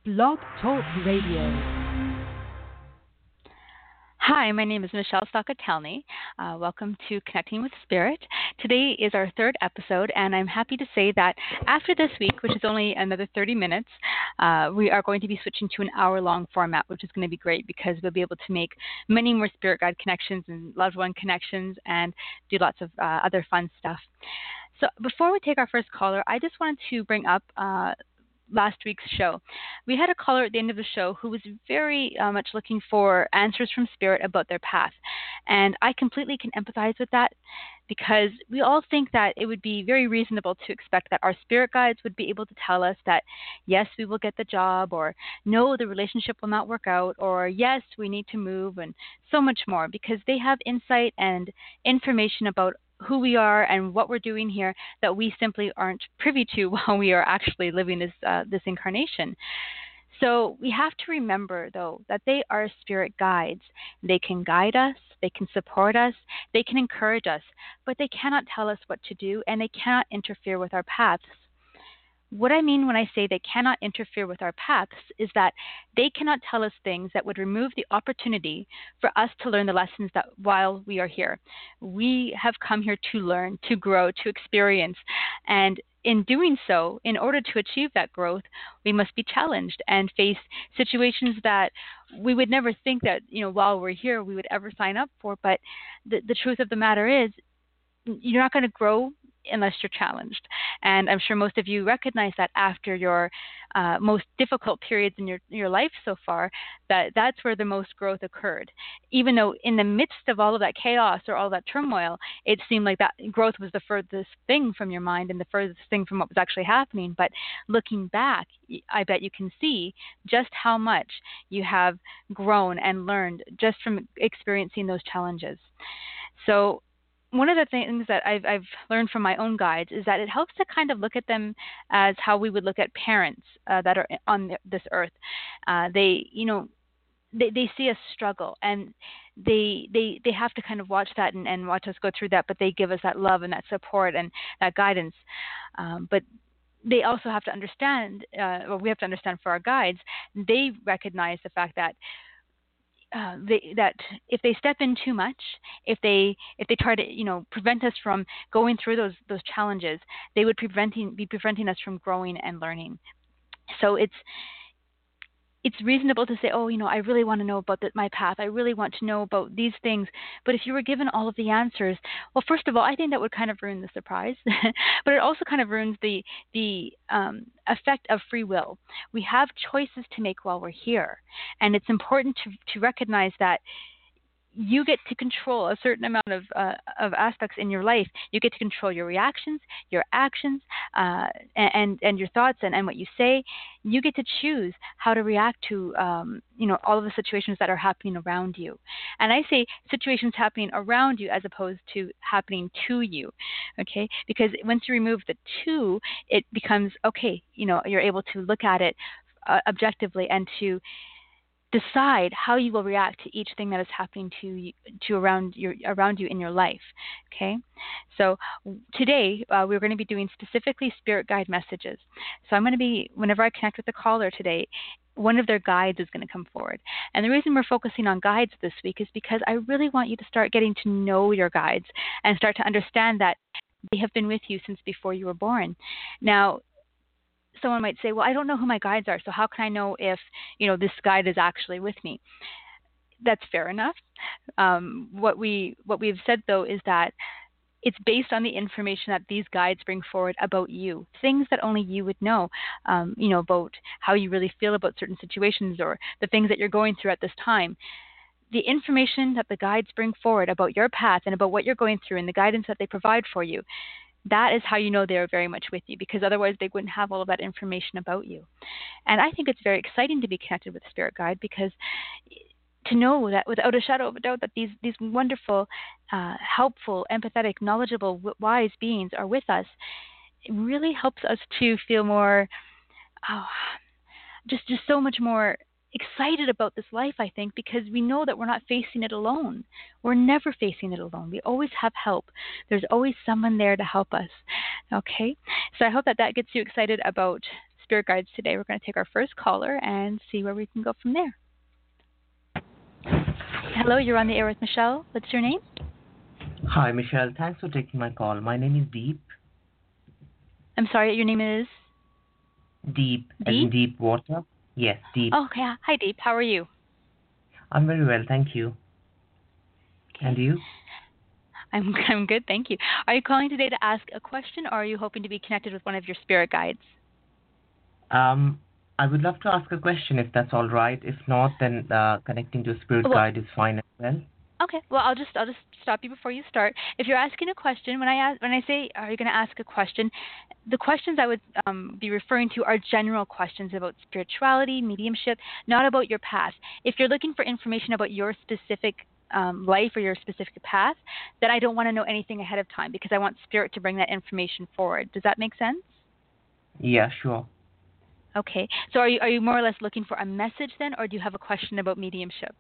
Blog Talk Radio. Hi, my name is Michelle Stockatelny. Welcome to Connecting with Spirit. Today is our third episode, and I'm happy to say that after this week, which is only another 30 minutes, we are going to be switching to an hour-long format, which is going to be great because we'll be able to make many more spirit guide connections and loved one connections and do lots of other fun stuff. So before we take our first caller, I just wanted to bring up last week's show. We had a caller at the end of the show who was very much looking for answers from Spirit about their path. And I completely can empathize with that because we all think that it would be very reasonable to expect that our spirit guides would be able to tell us that, yes, we will get the job, or no, the relationship will not work out, or yes, we need to move, and so much more because they have insight and information about who we are and what we're doing here that we simply aren't privy to while we are actually living this incarnation. So we have to remember, though, that they are spirit guides. They can guide us, they can support us, they can encourage us, but they cannot tell us what to do and they cannot interfere with our paths. What I mean when I say they cannot interfere with our paths is that they cannot tell us things that would remove the opportunity for us to learn the lessons that while we are here. We have come here to learn, to grow, to experience. And in doing so, in order to achieve that growth, we must be challenged and face situations that we would never think that, while we're here, we would ever sign up for. But the truth of the matter is, you're not going to grow unless you're challenged. And I'm sure most of you recognize that after your most difficult periods in your life so far, that's where the most growth occurred. Even though in the midst of all of that chaos or all that turmoil, it seemed like that growth was the furthest thing from your mind and the furthest thing from what was actually happening. But looking back, I bet you can see just how much you have grown and learned just from experiencing those challenges. So one of the things that I've learned from my own guides is that it helps to kind of look at them as how we would look at parents that are on this earth. They see us struggle, and they have to kind of watch that and watch us go through that, but they give us that love and that support and that guidance. But they also have to understand, we have to understand for our guides, they recognize the fact that that if they step in too much, if they try to prevent us from going through those challenges, they would be preventing us from growing and learning. So it's reasonable to say, I really want to know about my path. I really want to know about these things. But if you were given all of the answers, well, first of all, I think that would kind of ruin the surprise. But it also kind of ruins the effect of free will. We have choices to make while we're here. And it's important to recognize that you get to control a certain amount of aspects in your life. You get to control your reactions, your actions, and your thoughts and what you say. You get to choose how to react to all of the situations that are happening around you. And I say situations happening around you as opposed to happening to you, okay? Because once you remove the to, it becomes, okay, you're able to look at it objectively and to decide how you will react to each thing that is happening to around you in your life. Okay, so today we're going to be doing specifically spirit guide messages. So I'm going to be, whenever I connect with the caller today, one of their guides is going to come forward. And the reason we're focusing on guides this week is because I really want you to start getting to know your guides and start to understand that they have been with you since before you were born. Now, someone might say, well, I don't know who my guides are, so how can I know if, this guide is actually with me? That's fair enough. What we've said, though, is that it's based on the information that these guides bring forward about you, things that only you would know, about how you really feel about certain situations or the things that you're going through at this time. The information that the guides bring forward about your path and about what you're going through and the guidance that they provide for you, that is how you know they're very much with you, because otherwise they wouldn't have all of that information about you. And I think it's very exciting to be connected with a spirit guide, because to know that without a shadow of a doubt that these wonderful, helpful, empathetic, knowledgeable, wise beings are with us, it really helps us to feel more, just so much more excited about this life, I think, because we know that we're not facing it alone. We're never facing it alone. We always have help. There's always someone there to help us. Okay? So I hope that gets you excited about spirit guides today. We're going to take our first caller and see where we can go from there. Hello, you're on the air with Michelle. What's your name? Hi, Michelle. Thanks for taking my call. My name is Deep. I'm sorry, your name is? Deep, as in Deep? deep water. Yes, Deep. Oh, okay. Hi, Deep. How are you? I'm very well, thank you. Okay. And you? I'm good, thank you. Are you calling today to ask a question, or are you hoping to be connected with one of your spirit guides? Um, I would love to ask a question if that's all right. If not, then connecting to a spirit Well, guide is fine as well. okay. Well, I'll just stop you before you start. If you're asking a question, when I say are you going to ask a question, the questions I would be referring to are general questions about spirituality, mediumship, not about your past. If you're looking for information about your specific life or your specific path, then I don't want to know anything ahead of time because I want spirit to bring that information forward. Does that make sense? Yeah, sure. Okay. So are you more or less looking for a message then, or do you have a question about mediumship?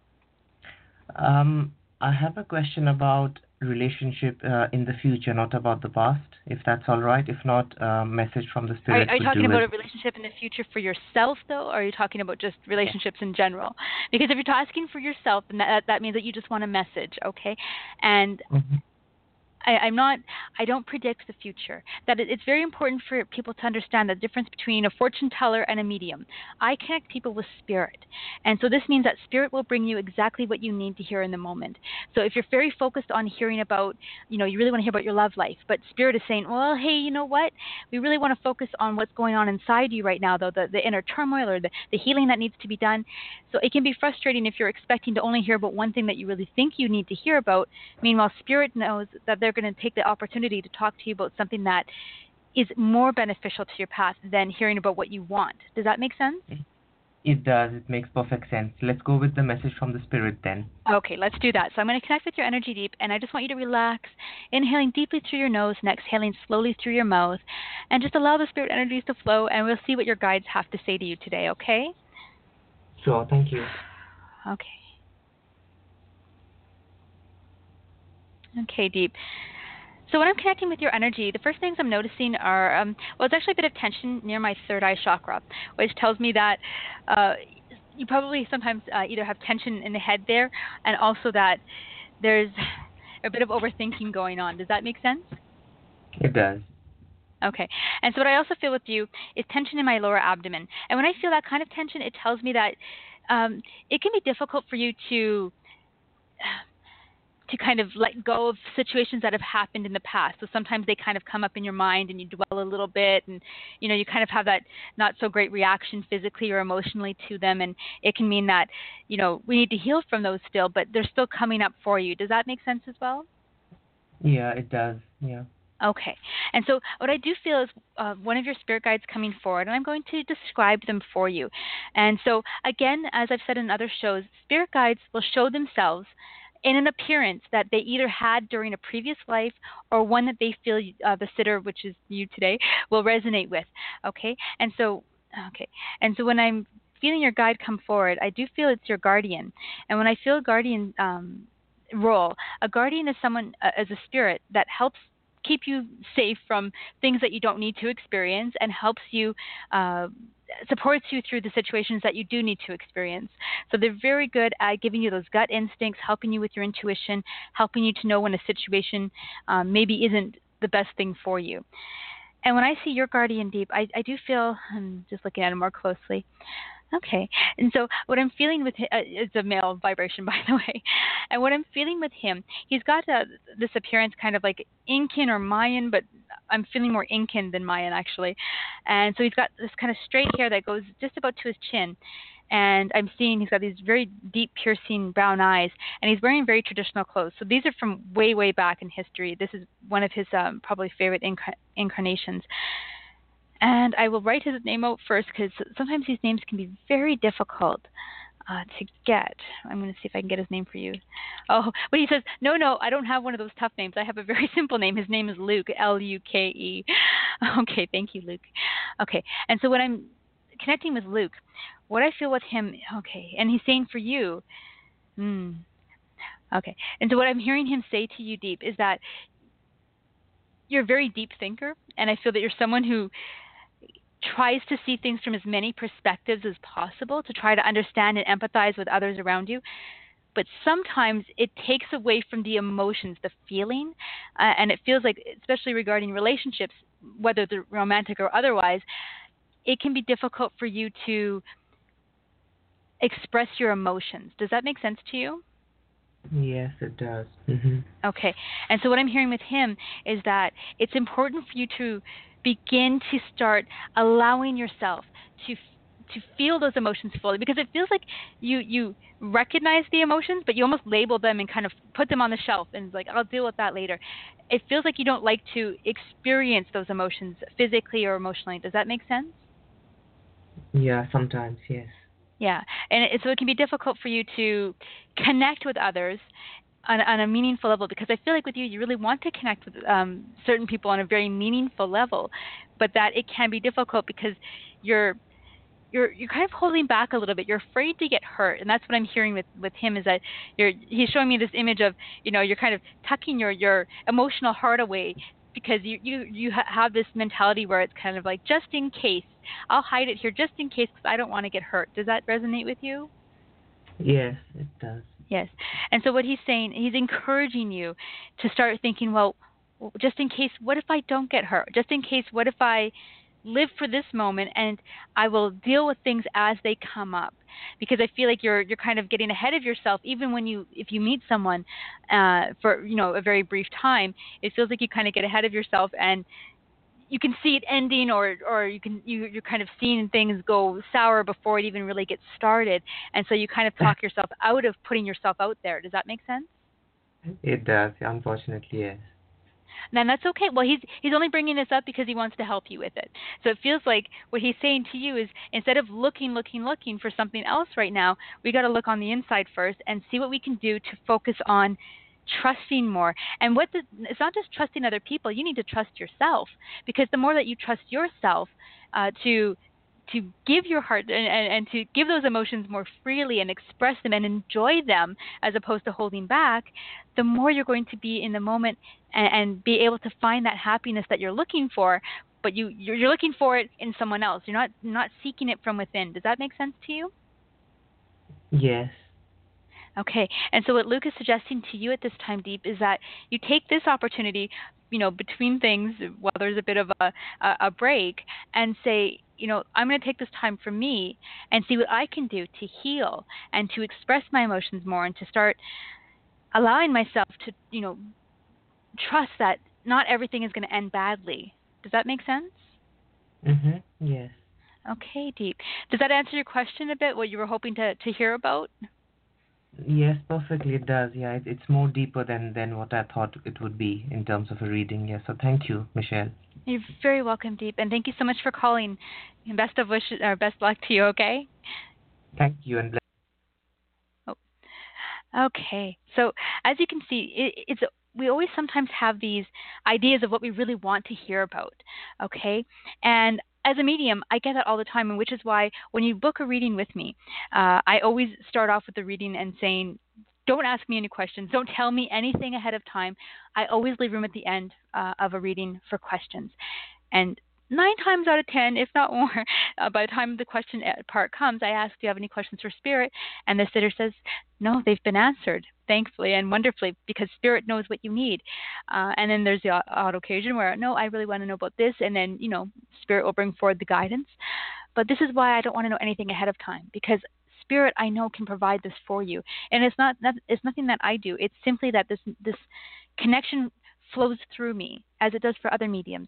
I have a question about relationship in the future, not about the past, if that's all right. If not, message from the Are, spirit are you would talking do about it. a relationship in the future for yourself, though, or are you talking about just relationships in general? Because if you're asking for yourself, then that means that you just want a message, okay? And Mhm. I'm not. I don't predict the future. That it's very important for people to understand the difference between a fortune teller and a medium. I connect people with spirit, and so this means that spirit will bring you exactly what you need to hear in the moment. So if you're very focused on hearing about, you really want to hear about your love life, but spirit is saying, well, hey, you know what? We really want to focus on what's going on inside you right now, though, the inner turmoil or the healing that needs to be done. So it can be frustrating if you're expecting to only hear about one thing that you really think you need to hear about. Meanwhile, spirit knows that they're going to take the opportunity to talk to you about something that is more beneficial to your path than hearing about what you want. Does that make sense? It does. It makes perfect sense. Let's go with the message from the spirit then. Okay, let's do that. So I'm going to connect with your energy deep, and I just want you to relax, inhaling deeply through your nose and exhaling slowly through your mouth, and just allow the spirit energies to flow, and we'll see what your guides have to say to you today, okay? Sure, thank you. Okay. Okay, deep. So when I'm connecting with your energy, the first things I'm noticing are, well, it's actually a bit of tension near my third eye chakra, which tells me that you probably sometimes either have tension in the head there, and also that there's a bit of overthinking going on. Does that make sense? It does. Okay. And so what I also feel with you is tension in my lower abdomen. And when I feel that kind of tension, it tells me that it can be difficult for you to kind of let go of situations that have happened in the past. So sometimes they kind of come up in your mind and you dwell a little bit, and you kind of have that not so great reaction physically or emotionally to them, and it can mean that we need to heal from those still, but they're still coming up for you. Does that make sense as well? Yeah, it does. Yeah. Okay. And so what I do feel is one of your spirit guides coming forward, and I'm going to describe them for you. And so, again, as I've said in other shows, spirit guides will show themselves in an appearance that they either had during a previous life or one that they feel the sitter, which is you today, will resonate with. Okay? Okay. And so when I'm feeling your guide come forward, I do feel it's your guardian. And when I feel a guardian role, a guardian is someone, as a spirit, that helps keep you safe from things that you don't need to experience and helps you, uh, supports you through the situations that you do need to experience. So they're very good at giving you those gut instincts, helping you with your intuition, helping you to know when a situation maybe isn't the best thing for you. And when I see your guardian deep, I do feel, I'm just looking at it more closely. Okay. And so what I'm feeling with him, it's a male vibration, by the way. And what I'm feeling with him, he's got this appearance kind of like Incan or Mayan, but I'm feeling more Incan than Mayan, actually. And so he's got this kind of straight hair that goes just about to his chin. And I'm seeing he's got these very deep, piercing brown eyes, and he's wearing very traditional clothes. So these are from way, way back in history. This is one of his probably favorite incarnations. And I will write his name out first because sometimes these names can be very difficult to get. I'm going to see if I can get his name for you. Oh, but he says, no, I don't have one of those tough names. I have a very simple name. His name is Luke, Luke. Okay, thank you, Luke. Okay, and so when I'm connecting with Luke, what I feel with him, okay, and he's saying for you, okay, and so what I'm hearing him say to you deep is that you're a very deep thinker, and I feel that you're someone who tries to see things from as many perspectives as possible to try to understand and empathize with others around you. But sometimes it takes away from the emotions, the feeling, and it feels like, especially regarding relationships, whether they're romantic or otherwise, it can be difficult for you to express your emotions. Does that make sense to you? Yes, it does. Hmm. Okay. And so what I'm hearing with him is that it's important for you to begin to start allowing yourself to feel those emotions fully, because it feels like you recognize the emotions, but you almost label them and kind of put them on the shelf and it's like, I'll deal with that later. It feels like you don't like to experience those emotions physically or emotionally. Does that make sense? Yeah, sometimes, yes. Yeah, and so it can be difficult for you to connect with others on a meaningful level, because I feel like with you, you really want to connect with certain people on a very meaningful level, but that it can be difficult because you're you're kind of holding back a little bit. You're afraid to get hurt, and that's what I'm hearing with him, is that he's showing me this image of, you're kind of tucking your emotional heart away because you have this mentality where it's kind of like, just in case, I'll hide it here just in case because I don't want to get hurt. Does that resonate with you? Yes, it does. Yes. And so what he's saying, he's encouraging you to start thinking, well, just in case, what if I don't get hurt? Just in case, what if I live for this moment and I will deal with things as they come up? Because I feel like you're kind of getting ahead of yourself, even when if you meet someone for a very brief time. It feels like you kind of get ahead of yourself, and you can see it ending, or you're kind of seeing things go sour before it even really gets started, and so you kind of talk yourself out of putting yourself out there. Does that make sense? It does, unfortunately, yes. And that's okay. Well, he's only bringing this up because he wants to help you with it. So it feels like what he's saying to you is, instead of looking for something else right now, we got to look on the inside first and see what we can do to focus on trusting more. And it's not just trusting other people. You need to trust yourself, because the more that you trust yourself, to give your heart and to give those emotions more freely and express them and enjoy them, as opposed to holding back, the more you're going to be in the moment and be able to find that happiness that you're looking for. But you're looking for it in someone else. You're not seeking it from within. Does that make sense to you? Yes. Okay. And so what Luke is suggesting to you at this time, Deep, is that you take this opportunity, between things, while there's a bit of a break, and say, I'm going to take this time for me and see what I can do to heal and to express my emotions more, and to start allowing myself to, trust that not everything is going to end badly. Does that make sense? Mhm. Yes. Okay, Deep. Does that answer your question a bit, what you were hoping to hear about? Yes, perfectly it does. Yeah, it's more deeper than what I thought it would be in terms of a reading. Yeah, so thank you, Michelle. You're very welcome, Deep, and thank you so much for calling. Best of wishes, or best luck to you. Okay. Thank you and bless. Oh, okay. So as you can see, it's we always sometimes have these ideas of what we really want to hear about. Okay, and as a medium, I get that all the time, and which is why when you book a reading with me, I always start off with the reading and saying, don't ask me any questions. Don't tell me anything ahead of time. I always leave room at the end of a reading for questions. And 9 times out of 10, if not more, by the time the question part comes, I ask, do you have any questions for Spirit? And the sitter says, no, they've been answered, thankfully and wonderfully, because Spirit knows what you need. And then there's the odd occasion where, no, I really want to know about this. And then, Spirit will bring forward the guidance. But this is why I don't want to know anything ahead of time, because Spirit, I know, can provide this for you. And it's nothing that I do. It's simply that this connection flows through me as it does for other mediums.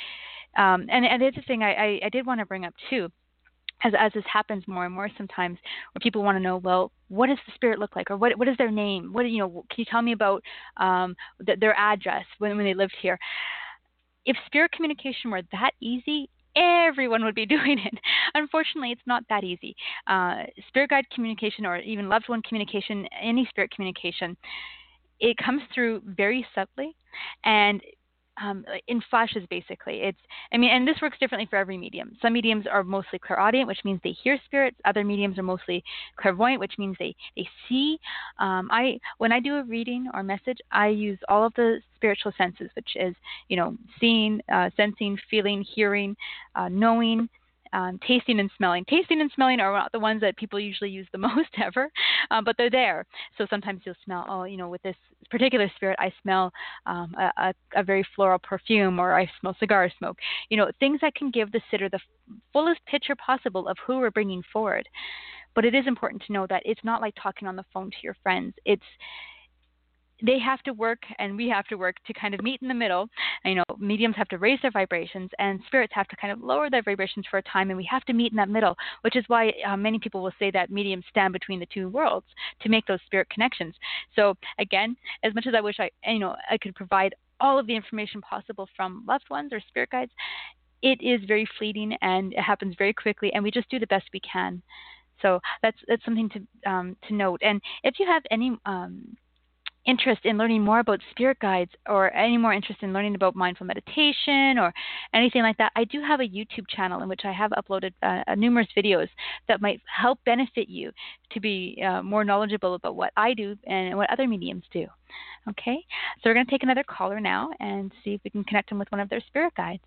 And the other thing I did want to bring up too, as this happens more and more sometimes, where people want to know, well, what does the Spirit look like, or what is their name? Can you tell me about their address when they lived here? If Spirit communication were that easy, everyone would be doing it. Unfortunately, it's not that easy. Spirit guide communication, or even loved one communication, any Spirit communication, it comes through very subtly and in flashes, basically. And this works differently for every medium. Some mediums are mostly clairaudient, which means they hear spirits. Other mediums are mostly clairvoyant, which means they see. When I do a reading or message, I use all of the spiritual senses, which is, seeing, sensing, feeling, hearing, knowing, tasting and smelling. Tasting and smelling are not the ones that people usually use the most ever, but they're there. So sometimes you'll smell, oh, with this particular spirit, I smell a very floral perfume, or I smell cigar smoke. Things that can give the sitter the fullest picture possible of who we're bringing forward. But it is important to know that it's not like talking on the phone to your friends. They have to work and we have to work to kind of meet in the middle. Mediums have to raise their vibrations and spirits have to kind of lower their vibrations for a time, and we have to meet in that middle, which is why many people will say that mediums stand between the two worlds to make those spirit connections. So again, as much as I wish I could provide all of the information possible from loved ones or spirit guides, it is very fleeting and it happens very quickly, and we just do the best we can. So that's something to note. And if you have any interest in learning more about spirit guides, or any more interest in learning about mindful meditation or anything like that, I do have a YouTube channel in which I have uploaded numerous videos that might help benefit you to be more knowledgeable about what I do and what other mediums do. Okay, so we're going to take another caller now and see if we can connect them with one of their spirit guides.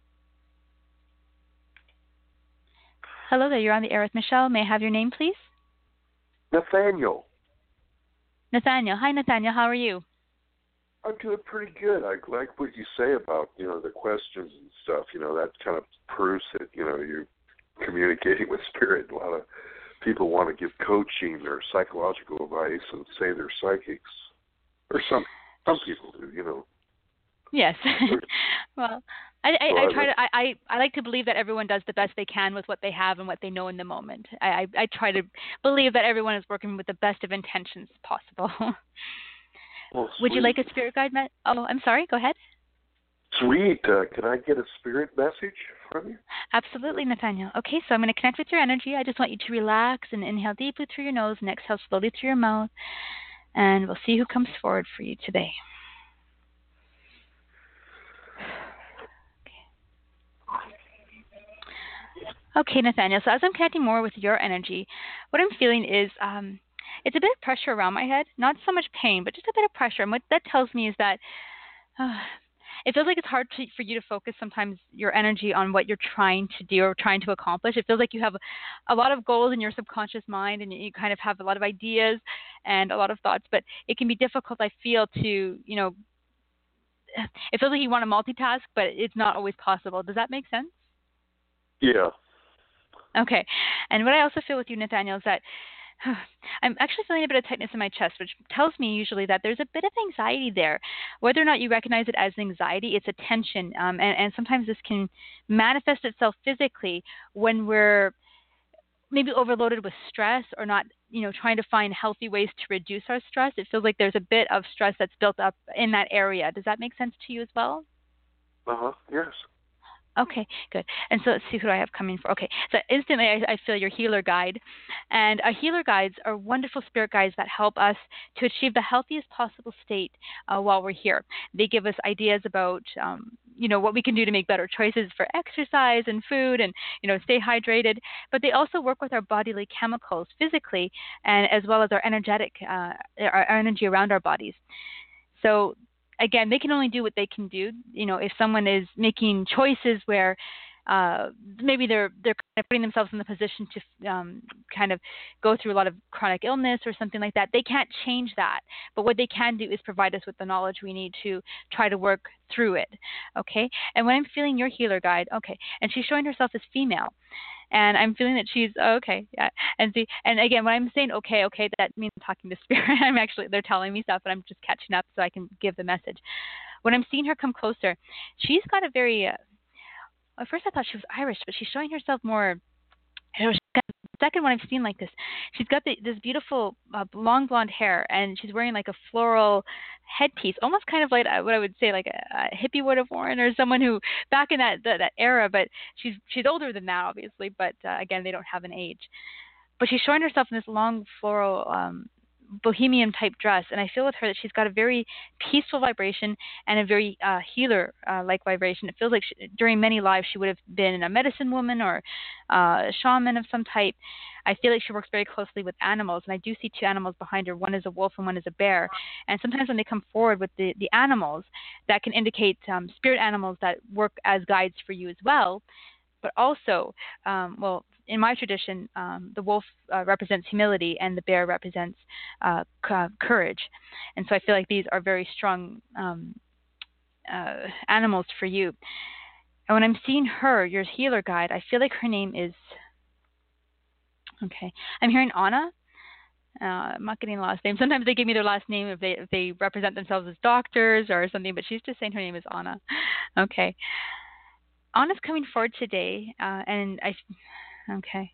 Hello there, you're on the air with Michelle. May I have your name, please? Nathaniel. Nathaniel. Hi, Nathaniel. How are you? I'm doing pretty good. I like what you say about, the questions and stuff. That kind of proves that, you're communicating with spirit. A lot of people want to give coaching or psychological advice and say they're psychics. Or some people do, Yes. Well, I like to believe that everyone does the best they can with what they have and what they know in the moment. I try to believe that everyone is working with the best of intentions possible. Well, would you like a spirit guide? Oh, I'm sorry. Go ahead. Sweet. Can I get a spirit message from you? Absolutely, Nathaniel. Okay, so I'm going to connect with your energy. I just want you to relax and inhale deeply through your nose and exhale slowly through your mouth. And we'll see who comes forward for you today. Okay, Nathaniel, so as I'm connecting more with your energy, what I'm feeling is it's a bit of pressure around my head, not so much pain, but just a bit of pressure. And what that tells me is that it feels like it's hard for you to focus sometimes your energy on what you're trying to do or trying to accomplish. It feels like you have a lot of goals in your subconscious mind, and you kind of have a lot of ideas and a lot of thoughts, but it can be difficult, I feel, to, it feels like you want to multitask, but it's not always possible. Does that make sense? Yeah. Okay. And what I also feel with you, Nathaniel, is that I'm actually feeling a bit of tightness in my chest, which tells me usually that there's a bit of anxiety there. Whether or not you recognize it as anxiety, it's a tension. And sometimes this can manifest itself physically when we're maybe overloaded with stress or not, trying to find healthy ways to reduce our stress. It feels like there's a bit of stress that's built up in that area. Does that make sense to you as well? Yes. Okay, good. And so let's see who I have coming for. Okay, so instantly I feel your healer guide. And our healer guides are wonderful spirit guides that help us to achieve the healthiest possible state while we're here. They give us ideas about, what we can do to make better choices for exercise and food and, stay hydrated. But they also work with our bodily chemicals physically, and as well as our our energy around our bodies. So again, they can only do what they can do. If someone is making choices where maybe they're kind of putting themselves in the position to kind of go through a lot of chronic illness or something like that, they can't change that. But what they can do is provide us with the knowledge we need to try to work through it. Okay? And when I'm feeling your healer guide, okay, and she's showing herself as female. And I'm feeling that she's okay. Yeah. And again, when I'm saying okay, that means I'm talking to spirit. They're telling me stuff, and I'm just catching up so I can give the message. When I'm seeing her come closer, she's got a very, at first I thought she was Irish, but she's showing herself more, second one I've seen like this. She's got this beautiful long blonde hair, and she's wearing like a floral headpiece, almost kind of like what I would say like a hippie would have worn, or someone who back in that era. But she's older than that, obviously. But again, they don't have an age. But she's showing herself in this long floral bohemian type dress, and I feel with her that she's got a very peaceful vibration and a very healer like vibration. It feels like during many lives she would have been a medicine woman or a shaman of some type. I feel like she works very closely with animals, and I do see two animals behind her. One is a wolf and one is a bear. And sometimes when they come forward with the animals, that can indicate spirit animals that work as guides for you as well. but also, well, in my tradition, the wolf represents humility and the bear represents courage. And so I feel like these are very strong animals for you. And when I'm seeing her, your healer guide, I feel like her name is, okay, I'm hearing Anna. I'm not getting the last name. Sometimes they give me their last name if they represent themselves as doctors or something, but she's just saying her name is Anna. Okay. Anna's coming forward today, okay.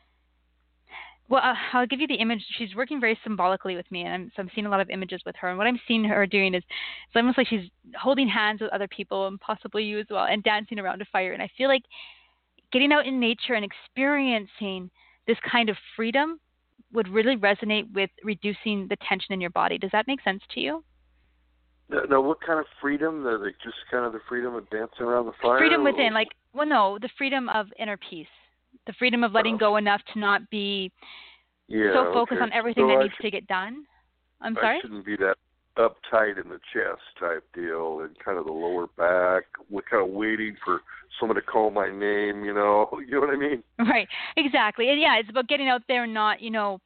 Well, I'll give you the image. She's working very symbolically with me, and I'm seeing a lot of images with her. And what I'm seeing her doing is it's almost like she's holding hands with other people, and possibly you as well, and dancing around a fire. And I feel like getting out in nature and experiencing this kind of freedom would really resonate with reducing the tension in your body. Does that make sense to you? No, what kind of freedom? Just kind of the freedom of dancing around the fire? Freedom within, the freedom of inner peace. The freedom of letting go enough to not be so focused on everything that needs to get done. I'm sorry? I shouldn't be that uptight in the chest type deal and kind of the lower back. We're kind of waiting for someone to call my name, you know what I mean? Right, exactly. And yeah, it's about getting out there and not,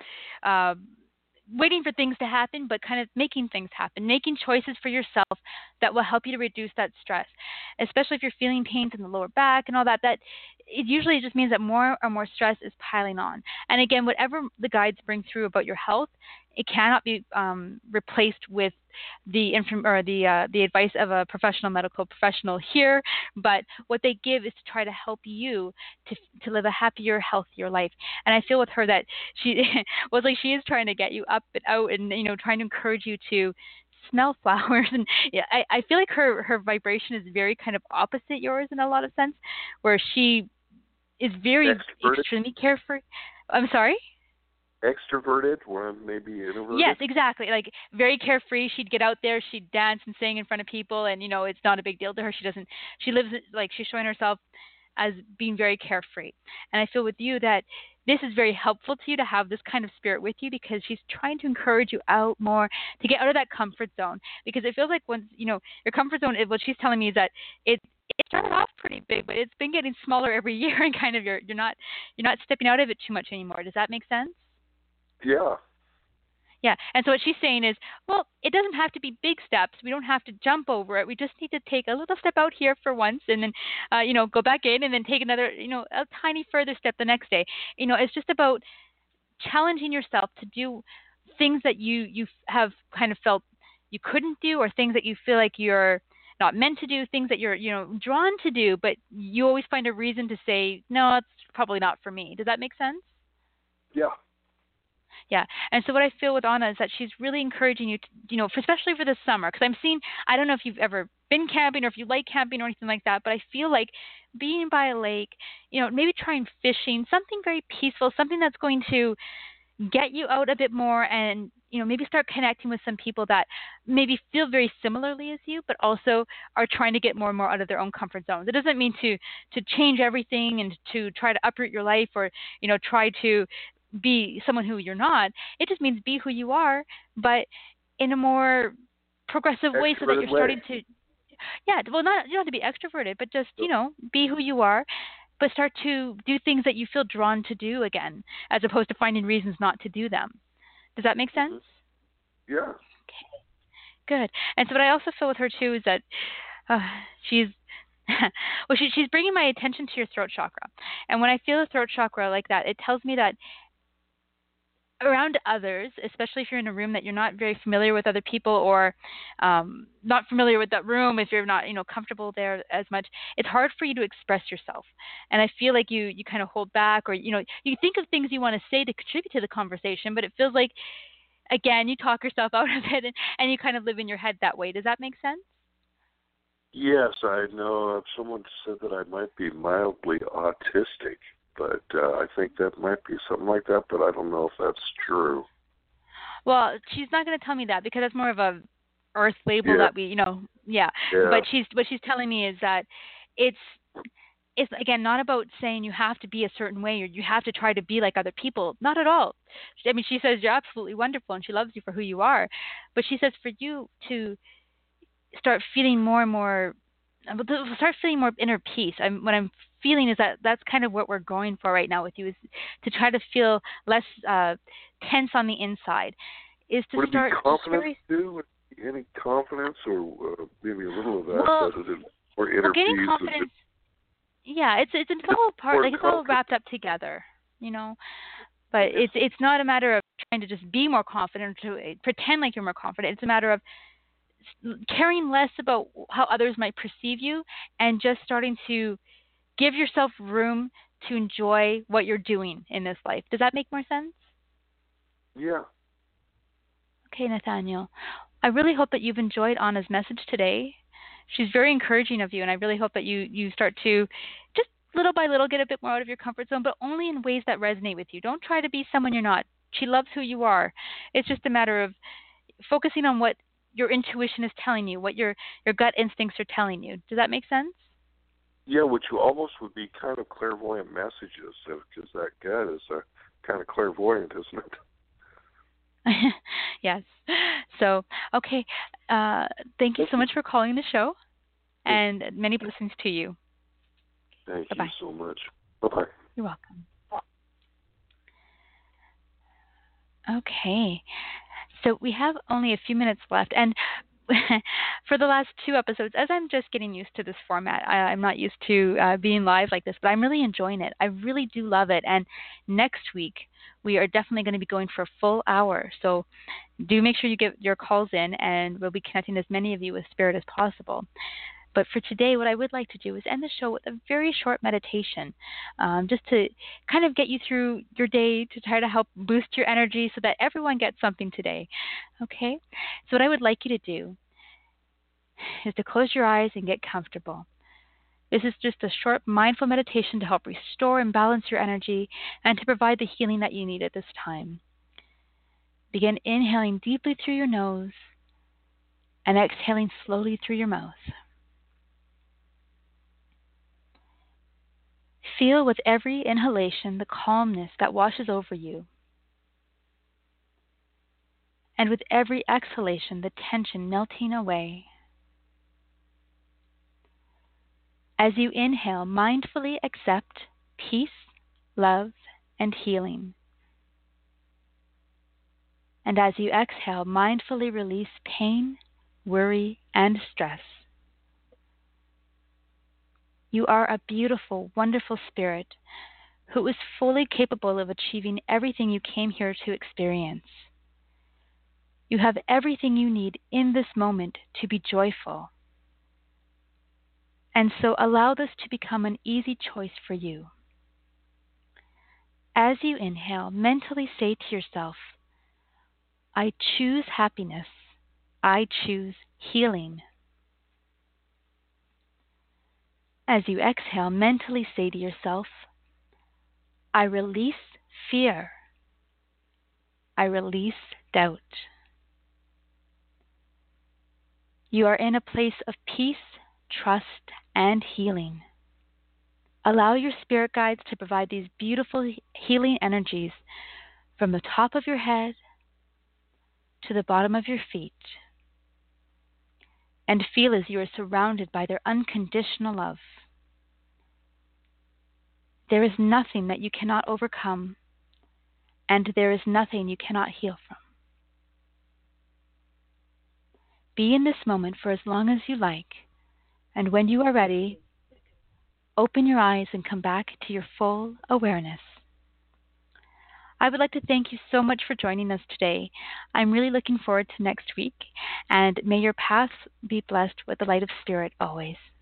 waiting for things to happen, but kind of making things happen, making choices for yourself that will help you to reduce that stress, especially if you're feeling pains in the lower back and all that. That it usually just means that more and more stress is piling on. And again, whatever the guides bring through about your health, it cannot be replaced with the advice of a professional medical professional here. But what they give is to try to help you to live a happier, healthier life. And I feel with her that she was like she is trying to get you up and out, and trying to encourage you to smell flowers. And yeah, I feel like her vibration is very kind of opposite yours in a lot of sense, where she is very extremely carefree. I'm sorry? Extroverted, where I'm maybe introverted? Yes, exactly. Like very carefree. She'd get out there, she'd dance and sing in front of people, and it's not a big deal to her. She lives like she's showing herself as being very carefree. And I feel with you that this is very helpful to you to have this kind of spirit with you, because she's trying to encourage you out more, to get out of that comfort zone. Because it feels like once, your comfort zone, what she's telling me is that it started off pretty big, but it's been getting smaller every year, and kind of you're not stepping out of it too much anymore. Does that make sense? Yeah. Yeah, and so what she's saying is, well, it doesn't have to be big steps. We don't have to jump over it. We just need to take a little step out here for once, and then, go back in, and then take another, a tiny further step the next day. It's just about challenging yourself to do things that you have kind of felt you couldn't do, or things that you feel like you're not meant to do, things that you're, drawn to do, but you always find a reason to say, no, it's probably not for me. Does that make sense? Yeah. Yeah. And so what I feel with Anna is that she's really encouraging you to, especially for the summer, because I'm seeing, I don't know if you've ever been camping or if you like camping or anything like that, but I feel like being by a lake, maybe trying fishing, something very peaceful, something that's going to get you out a bit more, and, maybe start connecting with some people that maybe feel very similarly as you, but also are trying to get more and more out of their own comfort zones. It doesn't mean to change everything and to try to uproot your life, or, try to be someone who you're not. It just means be who you are, but in a more progressive way, so that you're starting to, you don't have to be extroverted, but just, be who you are, but start to do things that you feel drawn to do again, as opposed to finding reasons not to do them. Does that make sense? Yeah. Okay. Good. And so what I also feel with her too is that she's she's bringing my attention to your throat chakra. And when I feel the throat chakra like that, it tells me that around others, especially if you're in a room that you're not very familiar with other people, or not familiar with that room, if you're not comfortable there as much, it's hard for you to express yourself. And I feel like you kind of hold back, or you think of things you want to say to contribute to the conversation, but it feels like, again, you talk yourself out of it, and you kind of live in your head that way. Does that make sense? Yes, I know. Someone said that I might be mildly autistic, but I think that might be something like that, but I don't know if that's true. Well, she's not going to tell me that, because that's more of a earth label that we, yeah. But what she's telling me is that it's again not about saying you have to be a certain way, or you have to try to be like other people. Not at all. I mean, she says you're absolutely wonderful, and she loves you for who you are. But she says for you to start feeling more and more, start feeling more inner peace. What I'm feeling is that that's kind of what we're going for right now with you, is to try to feel less tense on the inside, is to Would start it be confidence too? Would it be any confidence, or maybe a little of that, rather than or inner gaining peace? confidence. Yeah, it's all part, like it's all wrapped up together, you know. But it's not a matter of trying to just be more confident, to pretend like you're more confident. It's a matter of caring less about how others might perceive you, and just starting to give yourself room to enjoy what you're doing in this life. Does that make more sense? Yeah. Okay, Nathaniel. I really hope that you've enjoyed Anna's message today. She's very encouraging of you, and I really hope that you start to just little by little get a bit more out of your comfort zone, but only in ways that resonate with you. Don't try to be someone you're not. She loves who you are. It's just a matter of focusing on what your intuition is telling you, what your gut instincts are telling you. Does that make sense? Yeah, which almost would be kind of clairvoyant messages, because that gut is kind of clairvoyant, isn't it? Yes. So, okay. Thank you so much for calling the show, and many blessings to you. Thank Bye-bye. you so much. Bye-bye. You're welcome. Okay. So we have only a few minutes left, and for the last 2 episodes, as I'm just getting used to this format, I'm not used to being live like this, but I'm really enjoying it. I really do love it. And next week, we are definitely going to be going for a full hour. So do make sure you get your calls in, and we'll be connecting as many of you with Spirit as possible. But for today, what I would like to do is end the show with a very short meditation, just to kind of get you through your day, to try to help boost your energy so that everyone gets something today. Okay? So what I would like you to do is to close your eyes and get comfortable. This is just a short mindful meditation to help restore and balance your energy and to provide the healing that you need at this time. Begin inhaling deeply through your nose and exhaling slowly through your mouth. Feel with every inhalation the calmness that washes over you. And with every exhalation, the tension melting away. As you inhale, mindfully accept peace, love, and healing. And as you exhale, mindfully release pain, worry, and stress. You are a beautiful, wonderful spirit who is fully capable of achieving everything you came here to experience. You have everything you need in this moment to be joyful. And so allow this to become an easy choice for you. As you inhale, mentally say to yourself, I choose happiness. I choose healing. As you exhale, mentally say to yourself, I release fear. I release doubt. You are in a place of peace, trust, and healing. Allow your spirit guides to provide these beautiful healing energies from the top of your head to the bottom of your feet. And feel as you are surrounded by their unconditional love. There is nothing that you cannot overcome, and there is nothing you cannot heal from. Be in this moment for as long as you like, and when you are ready, open your eyes and come back to your full awareness. I would like to thank you so much for joining us today. I'm really looking forward to next week, and may your paths be blessed with the light of Spirit always.